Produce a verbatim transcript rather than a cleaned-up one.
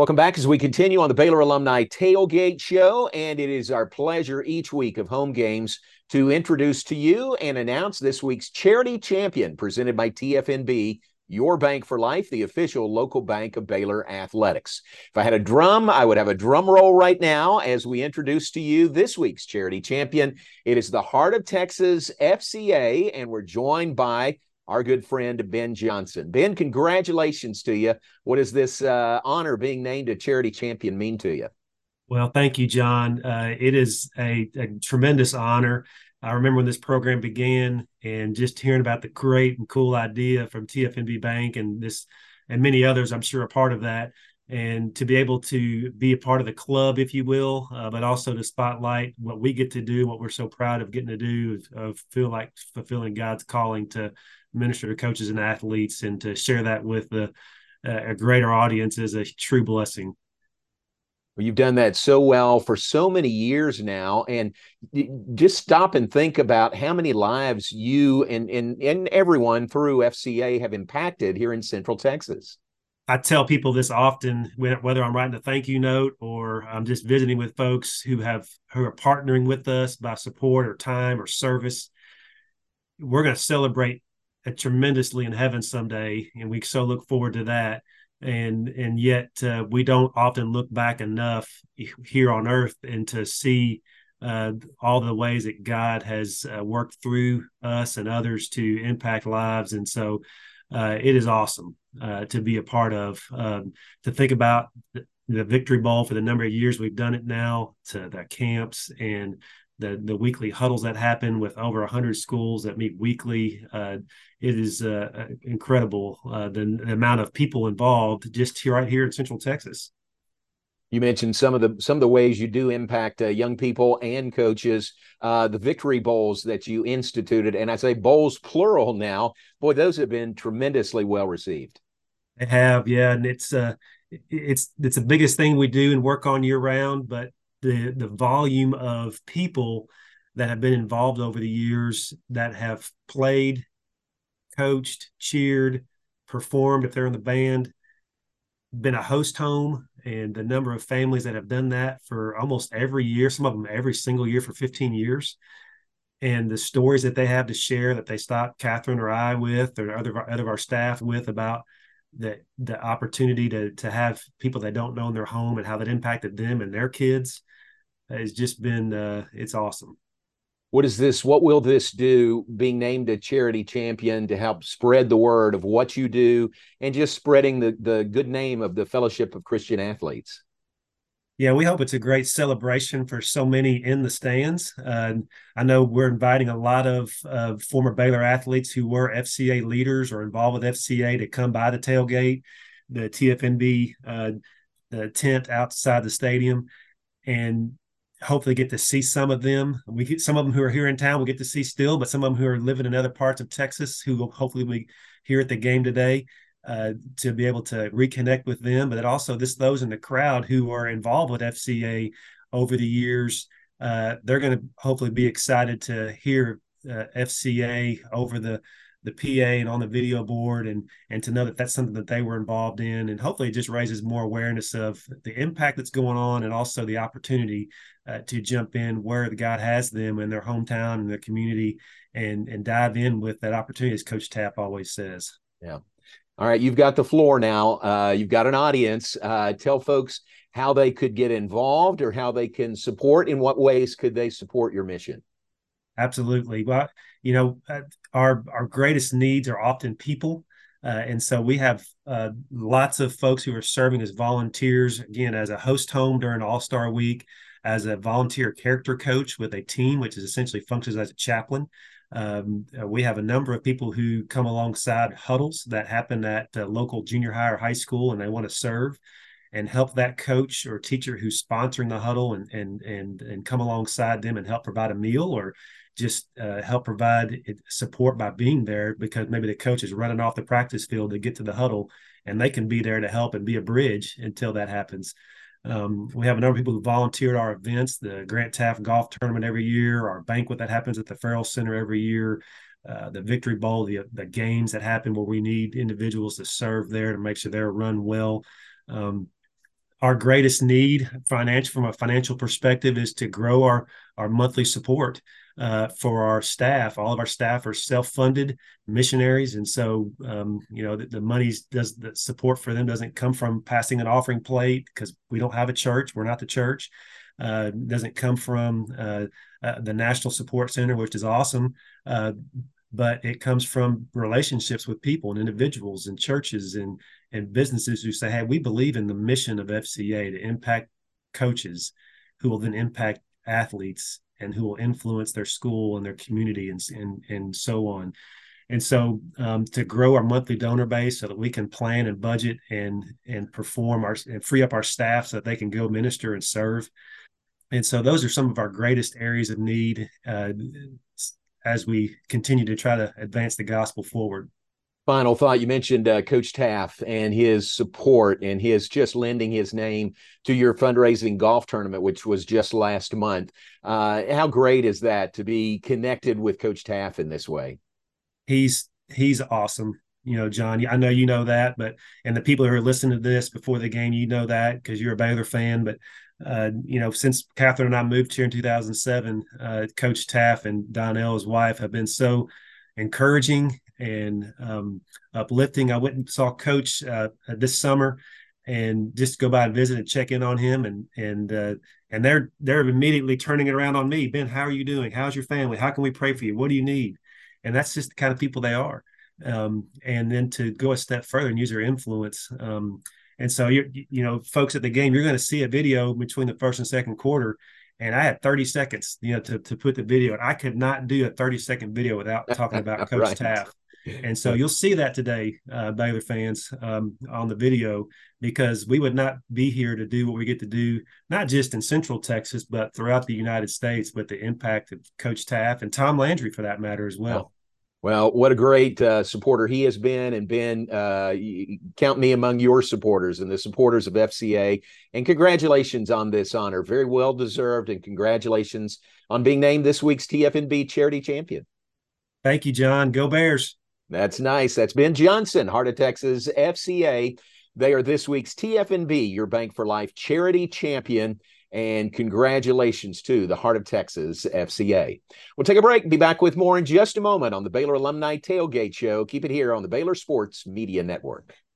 Welcome back as we continue on the Baylor Alumni Tailgate Show, and it is our pleasure each week of home games to introduce to you and announce this week's charity champion presented by T F N B, Your Bank for Life, the official local bank of Baylor Athletics. If I had a drum, I would have a drum roll right now as we introduce to you this week's charity champion. It is the Heart of Texas F C A, and we're joined by our good friend, Ben Johnson. Ben, congratulations to you. What does this uh, honor being named a charity champion mean to you? Well, thank you, John. Uh, it is a, a tremendous honor. I remember when this program began and just hearing about the great and cool idea from T F N B Bank and this and many others, I'm sure, are part of that. And to be able to be a part of the club, if you will, uh, but also to spotlight what we get to do, what we're so proud of getting to do, of, of feel like fulfilling God's calling to minister to coaches and athletes and to share that with the, uh, a greater audience is a true blessing. Well, you've done that so well for so many years now, and just stop and think about how many lives you and, and, and everyone through F C A have impacted here in Central Texas. I tell people this often, whether I'm writing a thank you note or I'm just visiting with folks who have who are partnering with us by support or time or service. We're going to celebrate it tremendously in heaven someday, and we so look forward to that. And and yet uh, we don't often look back enough here on earth and to see uh, all the ways that God has uh, worked through us and others to impact lives. And so uh, it is awesome uh, to be a part of, um, to think about the, the Victory Bowl for the number of years we've done it now, to the camps and the the weekly huddles that happen with over one hundred schools that meet weekly. Uh, it is uh, incredible, uh, the, the amount of people involved just here, right here in Central Texas. You mentioned some of the some of the ways you do impact uh, young people and coaches. Uh, the Victory Bowls that you instituted, and I say bowls plural now. Boy, those have been tremendously well received. They have, yeah, and it's uh, it's it's the biggest thing we do and work on year round. But the the volume of people that have been involved over the years that have played, coached, cheered, performed if they're in the band, been a host home, and the number of families that have done that for almost every year, some of them every single year for fifteen years, and the stories that they have to share that they stop Catherine or I with or other other of our staff with about the the opportunity to to have people they don't know in their home and how that impacted them and their kids has just been uh, it's awesome. What is this? What will this do being named a charity champion to help spread the word of what you do and just spreading the, the good name of the Fellowship of Christian Athletes? Yeah, we hope it's a great celebration for so many in the stands. Uh, I know we're inviting a lot of uh, former Baylor athletes who were F C A leaders or involved with F C A to come by the tailgate, the T F N B uh, the tent outside the stadium, and hopefully get to see some of them. We get some of them who are here in town. We'll get to see still, but some of them who are living in other parts of Texas who will hopefully be here at the game today. Uh, to be able to reconnect with them, but also this those in the crowd who are involved with F C A over the years, uh, they're going to hopefully be excited to hear uh, F C A over the the P A and on the video board, and and to know that that's something that they were involved in, and hopefully it just raises more awareness of the impact that's going on, and also the opportunity uh, to jump in where the God has them in their hometown and their community, and and dive in with that opportunity, as Coach Tapp always says. Yeah. All right, you've got the floor now. Uh, you've got an audience. Uh, tell folks how they could get involved or how they can support. In what ways could they support your mission? Absolutely. Well, you know, uh, our our greatest needs are often people, uh, and so we have uh, lots of folks who are serving as volunteers. Again, as a host home during All Star Week, as a volunteer character coach with a team, which is essentially functions as a chaplain. Um, uh, we have a number of people who come alongside huddles that happen at uh, local junior high or high school, and they want to serve and help that coach or teacher who's sponsoring the huddle and and and and come alongside them and help provide a meal or just uh, help provide support by being there, because maybe the coach is running off the practice field to get to the huddle, and they can be there to help and be a bridge until that happens. Um, we have a number of people who volunteer at our events, the Grant Taft Golf Tournament every year, our banquet that happens at the Farrell Center every year, uh, the Victory Bowl, the, the games that happen where we need individuals to serve there to make sure they're run well. Um, our greatest need financial from a financial perspective is to grow our our monthly support uh, for our staff. All of our staff are self-funded missionaries, and so um, you know the, the money does the support for them doesn't come from passing an offering plate because we don't have a church. We're not the church. Uh, doesn't come from uh, uh, the National Support Center, which is awesome. Uh, but it comes from relationships with people and individuals and churches and and businesses who say, hey, we believe in the mission of F C A to impact coaches who will then impact athletes and who will influence their school and their community and and, and so on. And so um, to grow our monthly donor base so that we can plan and budget and and perform our and free up our staff so that they can go minister and serve. And so those are some of our greatest areas of need uh, as we continue to try to advance the gospel forward. Final thought, you mentioned uh, Coach Taft and his support and his just lending his name to your fundraising golf tournament, which was just last month. Uh, how great is that to be connected with Coach Taft in this way? He's he's awesome. You know, John, I know you know that, but and the people who are listening to this before the game, you know that because you're a Baylor fan. But uh, you know, since Catherine and I moved here in two thousand seven, uh, Coach Taft and Donnell, his wife, have been so encouraging and um, uplifting. I went and saw Coach uh, this summer, and just go by and visit and check in on him, and and uh, and they're they're immediately turning it around on me. Ben, how are you doing? How's your family? How can we pray for you? What do you need? And that's just the kind of people they are. Um, and then to go a step further and use their influence. Um, and so you're you know, folks at the game, you're going to see a video between the first and second quarter. And I had thirty seconds, you know, to, to put the video. And I could not do a thirty second video without talking about Coach Right. Taft. And so you'll see that today, uh, Baylor fans, um, on the video, because we would not be here to do what we get to do, not just in Central Texas, but throughout the United States, with the impact of Coach Taft and Tom Landry, for that matter, as well. Oh. Well, what a great uh, supporter he has been, and Ben, uh, count me among your supporters and the supporters of F C A. And congratulations on this honor. Very well deserved, and congratulations on being named this week's T F N B Charity Champion. Thank you, John. Go Bears. That's nice. That's Ben Johnson, Heart of Texas F C A. They are this week's T F N B, your Bank for Life Charity Champion. And congratulations to the Heart of Texas F C A. We'll take a break and be back with more in just a moment on the Baylor Alumni Tailgate Show. Keep it here on the Baylor Sports Media Network.